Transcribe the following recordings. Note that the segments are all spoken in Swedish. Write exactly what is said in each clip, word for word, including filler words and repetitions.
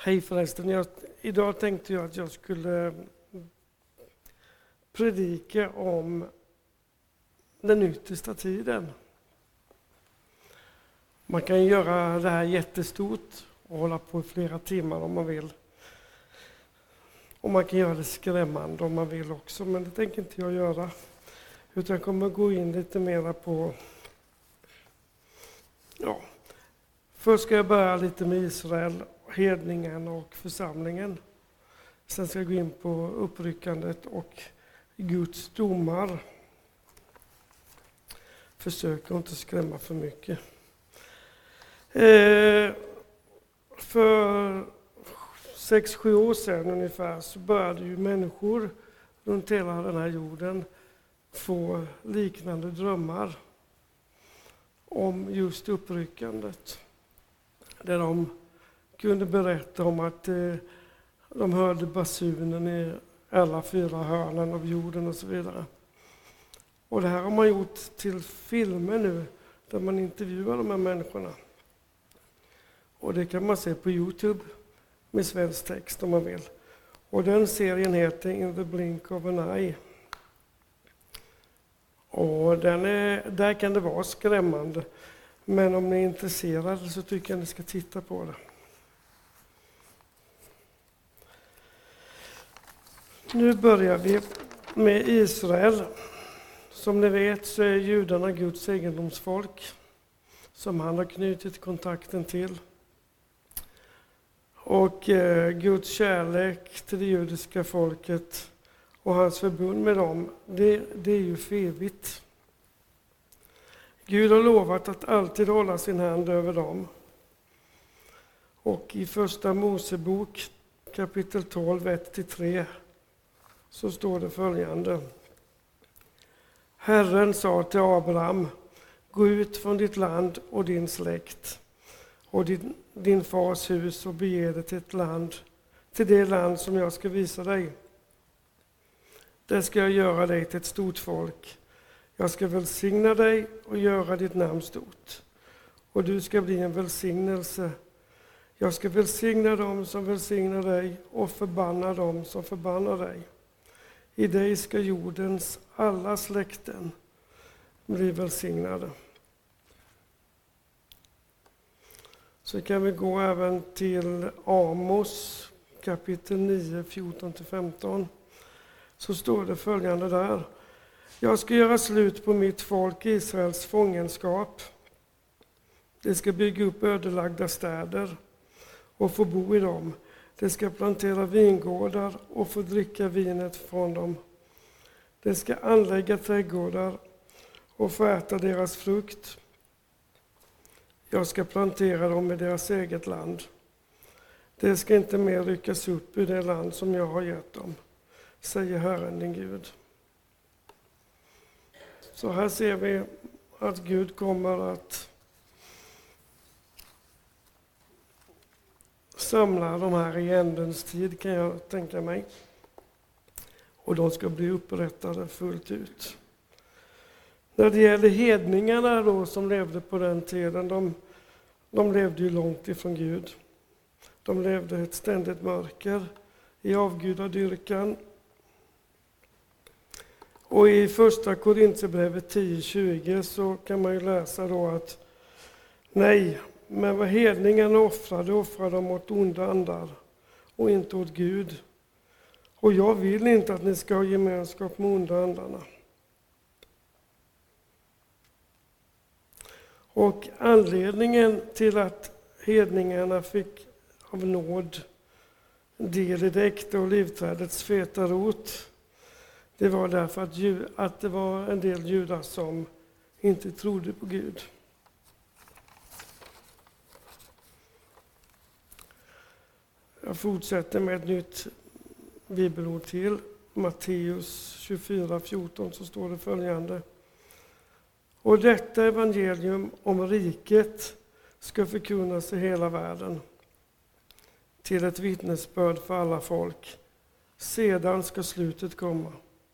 Hej förresten, jag, idag tänkte jag att jag skulle predika om den yttersta tiden. Man kan göra det här jättestort och hålla på i flera timmar om man vill. Och man kan göra det skrämmande om man vill också, men det tänker inte jag göra. Utan jag kommer gå in lite mer på... Ja, först ska jag börja lite med Israel, hedningen och församlingen. Sen ska jag gå in på uppryckandet och Guds domar. Försök inte skrämma för mycket. Eh, för sex, sju år sedan ungefär så började ju människor runt hela den här jorden få liknande drömmar om just uppryckandet. Där de kunde berätta om att eh, de hörde basunen i alla fyra hörnen av jorden och så vidare. Och det här har man gjort till filmer nu där man intervjuar de här människorna. Och det kan man se på YouTube med svensk text om man vill. Och den serien heter In the Blink of an Eye. Och den är, där kan det vara skrämmande. Men om ni är intresserade så tycker jag ni ska titta på det. Nu börjar vi med Israel. Som ni vet så är judarna Guds egendomsfolk som han har knutit kontakten till. Och eh, Guds kärlek till det judiska folket och hans förbund med dem, det, det är ju för evigt. Gud har lovat att alltid hålla sin hand över dem. Och i första Mosebok kapitel tolv, ett till tre så står det följande. Herren sa till Abraham, gå ut från ditt land och din släkt och din, din fars hus och bege dig till ett land, till det land som jag ska visa dig. Där ska jag göra dig till ett stort folk. Jag ska välsigna dig och göra ditt namn stort. Och du ska bli en välsignelse. Jag ska välsigna dem som välsignar dig och förbanna dem som förbannar dig. I dig ska jordens alla släkten bli välsignade. Så kan vi gå även till Amos kapitel nio, fjorton till femton. Så står det följande där. Jag ska göra slut på mitt folk Israels fångenskap. Det ska bygga upp ödelagda städer och få bo i dem. Det ska plantera vingårdar och få dricka vinet från dem. Det ska anlägga trädgårdar och få äta deras frukt. Jag ska plantera dem i deras eget land. Det ska inte mer ryckas upp ur det land som jag har gett dem, säger Herren din Gud. Så här ser vi att Gud kommer att samla de här i ändens tid, kan jag tänka mig. Och de ska bli upprättade fullt ut. När det gäller hedningarna då som levde på den tiden, de, de levde ju långt ifrån Gud. De levde ett ständigt mörker i avgudadyrkan. Och i första Korinthierbrevet tio tjugo så kan man ju läsa då att nej, men vad hedningarna offrade, offrade de åt onda andar och inte åt Gud. Och jag vill inte att ni ska ha gemenskap med onda andarna. Och anledningen till att hedningarna fick av nåd del i det äkta olivträdets feta rot, det var därför att, ju, att det var en del judar som inte trodde på Gud. Jag fortsätter med ett nytt bibelord till. Matteus tjugofyra fjorton så står det följande. Och detta evangelium om riket ska förkunnas i hela världen till ett vittnesbörd för alla folk. Sedan ska slutet komma.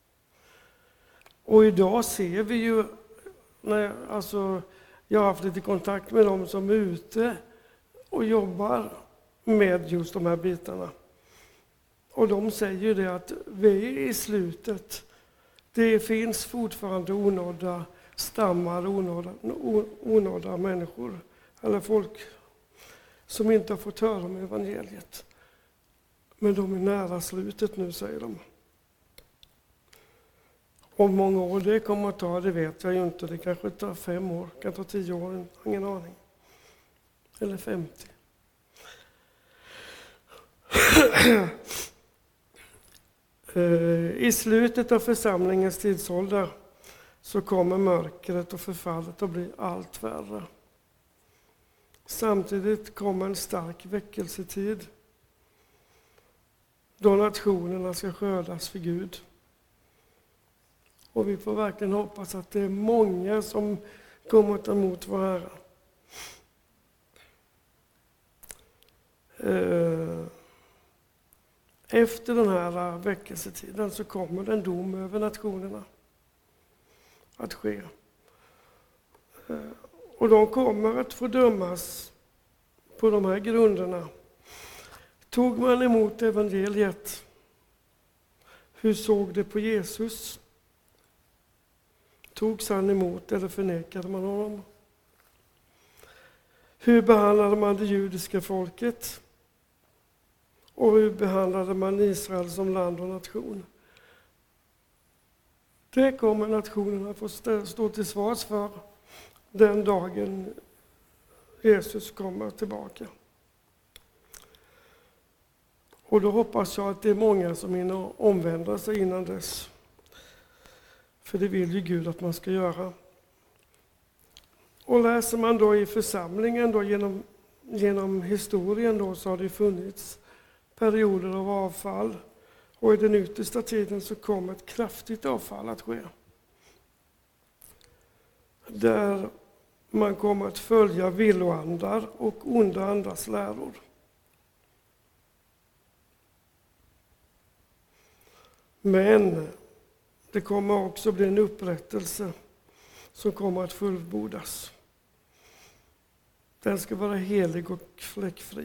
Och idag ser vi ju, när, alltså, jag har haft lite kontakt med dem som är ute och jobbar med just de här bitarna. Och de säger ju det att vi är i slutet. Det finns fortfarande onådda stammar, onådda, onådda människor eller folk som inte har fått höra om evangeliet. Men de är nära slutet nu, säger de. Om många år det kommer att ta, det vet jag ju inte. Det kanske tar fem år, kan ta tio år, ingen aning. Eller femtio. I slutet av församlingens tidsålder så kommer mörkret och förfallet att bli allt värre. Samtidigt kommer en stark väckelsetid då nationerna ska skördas för Gud. Och vi får verkligen hoppas att det är många som kommer att ta emot vår Herre. Efter den här väckelsetiden så kommer det en dom över nationerna att ske. Och de kommer att få dömas på de här grunderna. Tog man emot evangeliet? Hur såg det på Jesus? Togs han emot eller förnekade man honom? Hur behandlade man det judiska folket? Och hur behandlade man Israel som land och nation? Det kommer nationerna få stå till svars för den dagen Jesus kommer tillbaka. Och då hoppas jag att det är många som hinner omvända sig innan dess. För det vill ju Gud att man ska göra. Och läser man då i församlingen då genom, genom historien då, så har det funnits perioder av avfall. Och i den yttersta tiden så kommer ett kraftigt avfall att ske. Där man kommer att följa villoandar och onda andars läror. Men det kommer också bli en upprättelse som kommer att fullbordas. Den ska vara helig och fläckfri.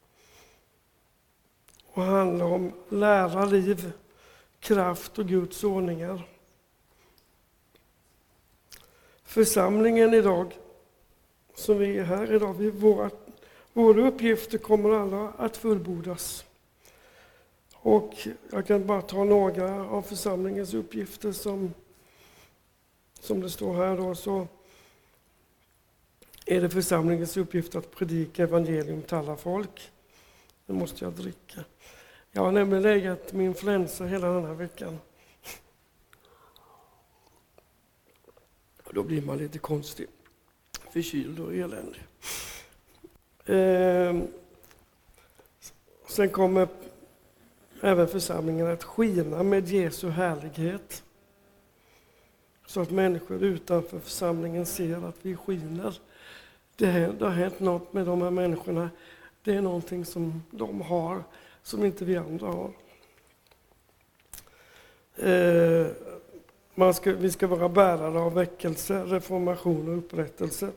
Och handla om lära, liv, kraft och Guds ordningar. Församlingen idag, som vi är här idag, vi, våra, våra uppgifter kommer alla att fullbordas. Och jag kan bara ta några av församlingens uppgifter som, som det står här då, så är det församlingens uppgift att predika evangelium till alla folk. Nu måste jag dricka. Jag har nämligen legat med influensa hela den här veckan. Och då blir man lite konstig. Förkyld och eländig. Eh, sen kommer även församlingen att skina med Jesu härlighet. Så att människor utanför församlingen ser att vi skiner. Det, det har hänt något med de här människorna. Det är någonting som de har som inte vi andra har. Eh, man ska, vi ska vara bärare av väckelse, reformation och upprättelse.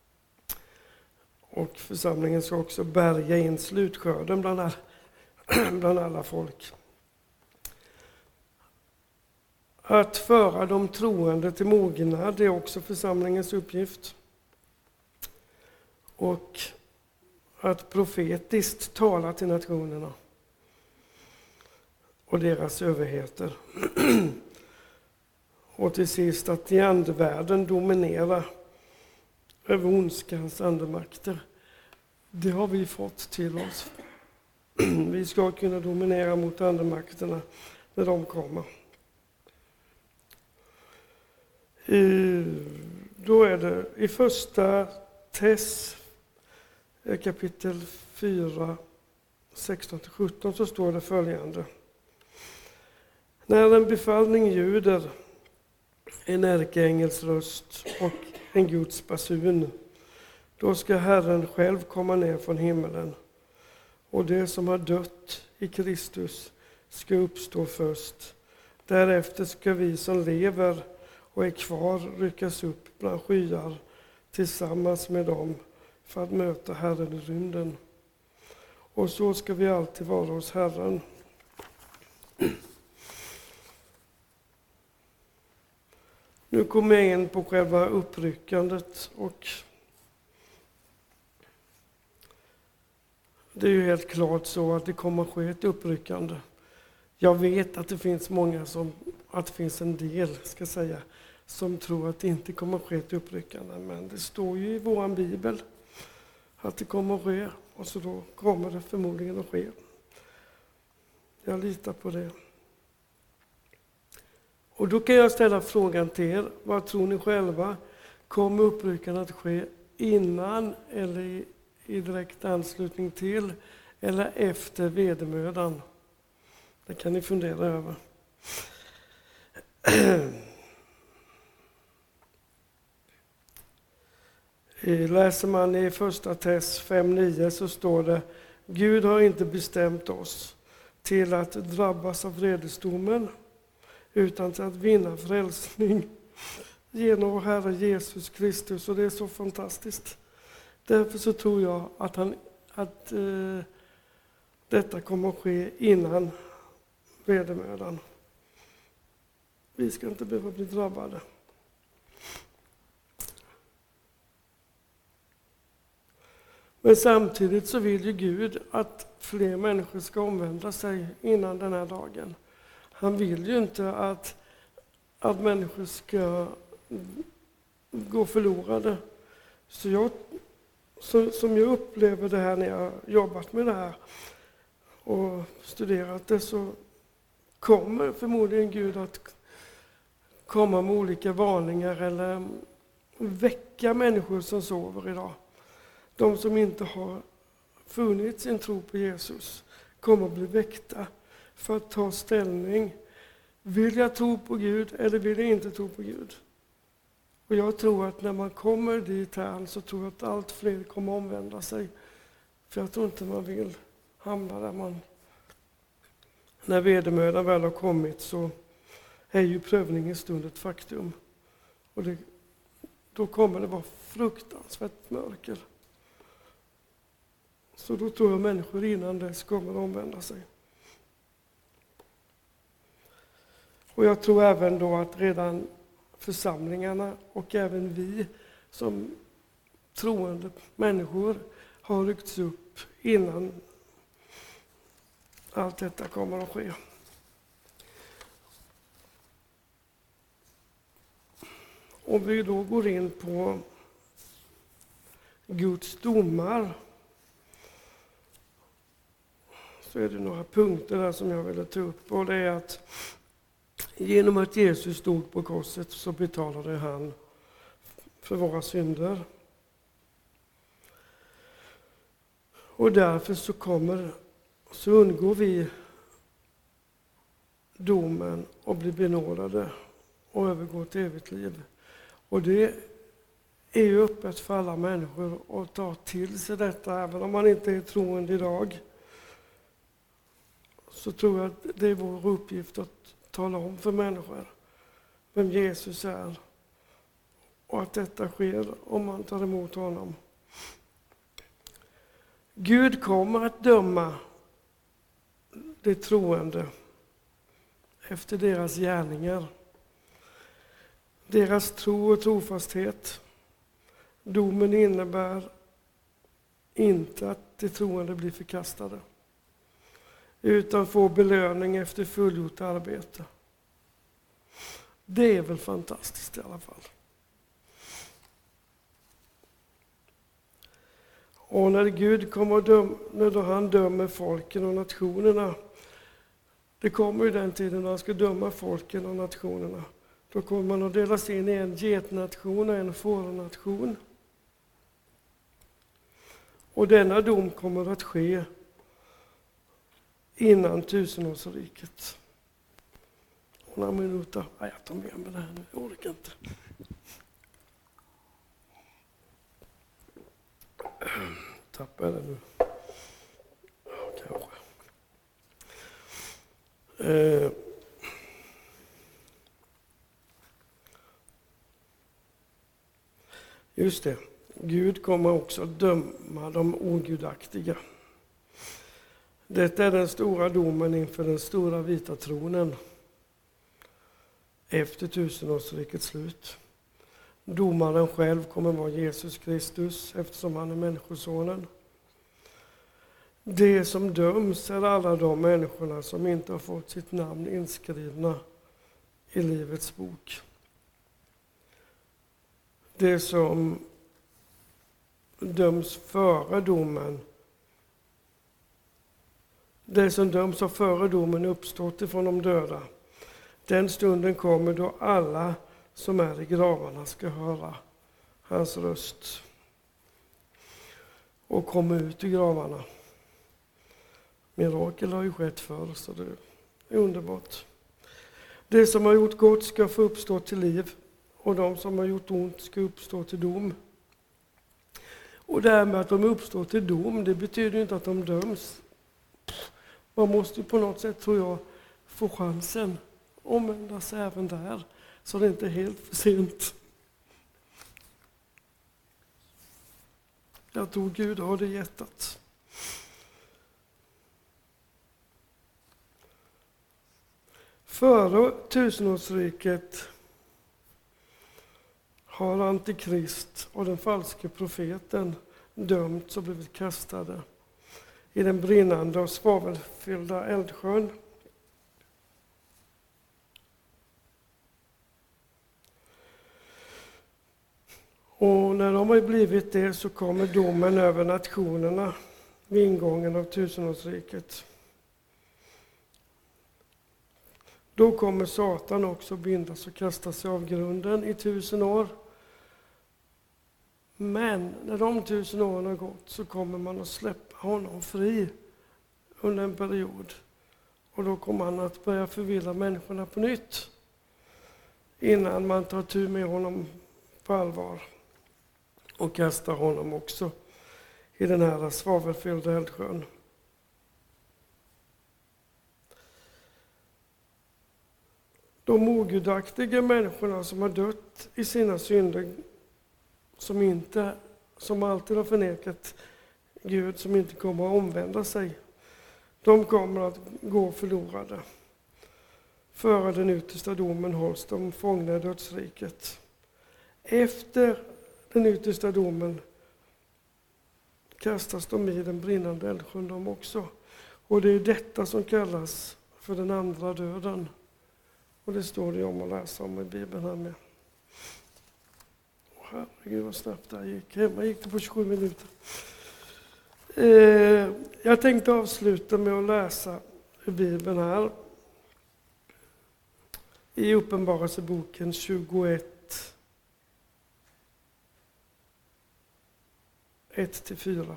Och församlingen ska också bärga in slutskörden bland alla, bland alla folk. Att föra de troende till mognad är också församlingens uppgift. Och att profetiskt tala till nationerna och deras överheter. Och till sist att i andevärlden dominera över ondskans andemakter. Det har vi fått till oss. Vi ska kunna dominera mot andemakterna när de kommer. I, då är det i första Tess kapitel fyra, sexton till sjutton så står det följande. När en befallning ljuder, en ärkeängels röst och en Guds basun, då ska Herren själv komma ner från himmelen, och det som har dött i Kristus ska uppstå först. Därefter ska vi som lever och är kvar ryckas upp bland skyar tillsammans med dem för att möta Herren i rymden. Och så ska vi alltid vara hos Herren. Nu kommer jag in på själva uppryckandet, och det är ju helt klart så att det kommer att ske ett uppryckande. Jag vet att det finns många som, att det finns en del, ska säga, som tror att det inte kommer att ske ett uppryckande. Men det står ju i vår bibel att det kommer att ske, och så då kommer det förmodligen att ske. Jag litar på det. Och då kan jag ställa frågan till er, vad tror ni själva? Kommer uppryckandet att ske innan eller i, i direkt anslutning till eller efter vedermödan? Det kan ni fundera över. Läser man i första Tess fem nio så står det: Gud har inte bestämt oss till att drabbas av vredesdomen, utan till att vinna frälsning genom vår Herre Jesus Kristus. Och det är så fantastiskt. Därför så tror jag att, han, att eh, detta kommer att ske innan vedermödan. Vi ska inte behöva bli drabbade. Men samtidigt så vill ju Gud att fler människor ska omvända sig innan den här dagen. Han vill ju inte att, att människor ska gå förlorade. Så jag, så, som jag upplever det här när jag jobbat med det här och studerat det, så kommer förmodligen Gud att komma med olika varningar eller väcka människor som sover idag. De som inte har funnit sin tro på Jesus kommer att bli väckta för att ta ställning. Vill jag tro på Gud eller vill jag inte tro på Gud? Och jag tror att när man kommer dit här så tror jag att allt fler kommer att omvända sig. För jag tror inte man vill hamna där man... När vedermödan väl har kommit så är ju prövningens stund ett faktum. Och det, då kommer det vara fruktansvärt mörker. Så då tror jag människor innan dess kommer att omvända sig. Och jag tror även då att redan församlingarna och även vi som troende människor har ryckts upp innan allt detta kommer att ske. Om vi då går in på Guds domar, så är det några punkter där som jag vill ta upp. Och det är att genom att Jesus stod på korset så betalade han för våra synder. Och därför så kommer, så undgår vi domen och blir benådade och övergår till evigt liv. Och det är ju öppet för alla människor att ta till sig detta, även om man inte är troende idag. Så tror jag att det är vår uppgift att tala om för människor vem Jesus är och att detta sker om man tar emot honom. Gud kommer att döma de troende efter deras gärningar, deras tro och trofasthet. Domen innebär inte att de troende blir förkastade, utan får belöning efter fullgjort arbete. Det är väl fantastiskt i alla fall. Och när Gud kommer att döma, när han dömer folken och nationerna, det kommer ju den tiden när han ska döma folken och nationerna. Då kommer man att delas in i en getnation och en fårnation. Och denna dom kommer att ske innan tusenårsriket. Och några minuter. Nej, jag tar med mig det här nu. Jag orkar inte. Tappar jag det nu? Ja, kanske. Eh. Just det. Gud kommer också att döma de ogudaktiga. Detta är den stora domen inför den stora vita tronen efter tusenårsrikets slut. Domaren själv kommer vara Jesus Kristus eftersom han är människosonen. Det som döms är alla de människorna som inte har fått sitt namn inskrivna i livets bok. Det som döms före domen, det som döms har före domen uppstått ifrån de döda. Den stunden kommer då alla som är i gravarna ska höra hans röst och komma ut i gravarna. Mirakel har ju skett förr, så det är underbart. Det som har gjort gott ska få uppstå till liv, och de som har gjort ont ska uppstå till dom. Och det här med att de uppstår till dom, det betyder inte att de döms. Man måste på något sätt, tror jag, få chansen omvända sig även där, så det är inte helt för sent. Jag tror Gud har det i hjärtat. Före tusenårsriket har Antikrist och den falske profeten dömts och blivit kastade i den brinnande och svavelfyllda eldsjön. Och när de har blivit det så kommer domen över nationerna vid ingången av tusenårsriket. Då kommer Satan också bindas och kasta sig av grunden i tusen år. Men när de tusen åren har gått så kommer man att släppa honom fri under en period. Och då kommer han att börja förvilla människorna på nytt innan man tar tur med honom på allvar och kastar honom också i den här svavelfyllda eldsjön. De ogudaktiga människorna som har dött i sina synder, som, inte, som alltid har förnekat Gud, som inte kommer att omvända sig, de kommer att gå förlorade. Före den yttersta domen hålls de fångna i dödsriket. Efter den yttersta domen kastas de i den brinnande eldsjön de också. Och det är detta som kallas för den andra döden. Och det står det om att läsa om i Bibeln här med. Åh, herregud vad snabbt det här gick. Hemma gick det på tjugosju minuter. Eh, jag tänkte avsluta med att läsa i Bibeln här. I Uppenbarelseboken tjugoett. ett till fyra.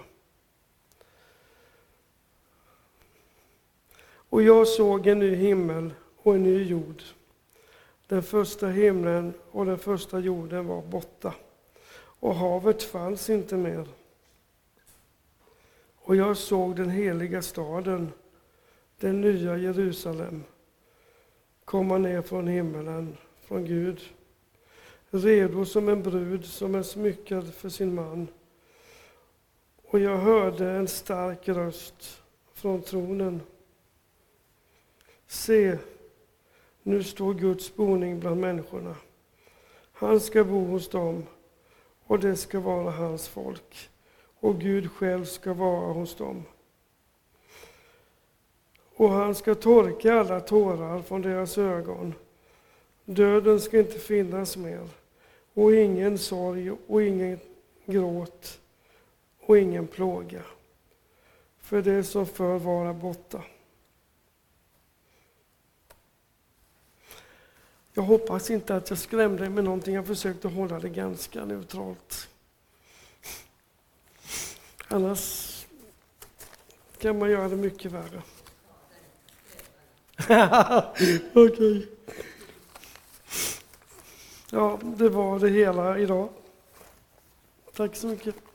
Och jag såg en ny himmel och en ny jord. Den första himlen och den första jorden var borta, och havet fanns inte mer. Och jag såg den heliga staden, den nya Jerusalem, komma ner från himmelen, från Gud, redo som en brud som är smyckad för sin man. Och jag hörde en stark röst från tronen. Se, nu står Guds boning bland människorna. Han ska bo hos dem, och det ska vara hans folk, och Gud själv ska vara hos dem. Och han ska torka alla tårar från deras ögon. Döden ska inte finnas mer, och ingen sorg och ingen gråt och ingen plåga, för det som förr vara borta. Jag hoppas inte att jag skrämde med någonting. Jag försökte hålla det ganska neutralt. Annars kan man göra det mycket värre. Okej. Okay. Ja, det var det hela idag. Tack så mycket.